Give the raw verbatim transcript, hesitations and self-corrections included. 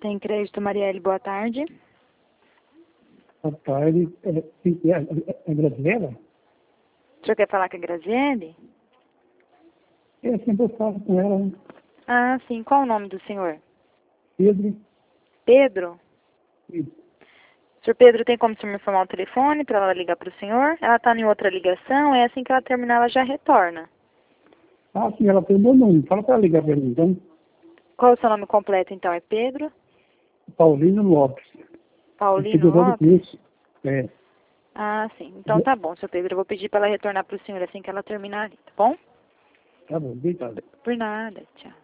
Tem crédito, Marielle, boa tarde. Boa tarde. É, é, é, é Graziela? O senhor quer falar com a Graziele? É, sempre eu falo com ela, né? Ah, sim. Qual o nome do senhor? Pedro. Pedro? Isso. Senhor Pedro, tem como o senhor me informar o telefone para ela ligar para o senhor? Ela está em outra ligação, é assim que ela terminar, ela já retorna. Ah, sim, ela tem meu nome. Fala para ela ligar para mim, então. Qual o seu nome completo, então? É Pedro? Paulino Lopes. Paulino Lopes? Isso. É. Ah, sim. Então tá bom, senhor Pedro. Eu vou pedir para ela retornar para o senhor assim que ela terminar ali, tá bom? Tá bom, obrigado. Por nada. Tchau.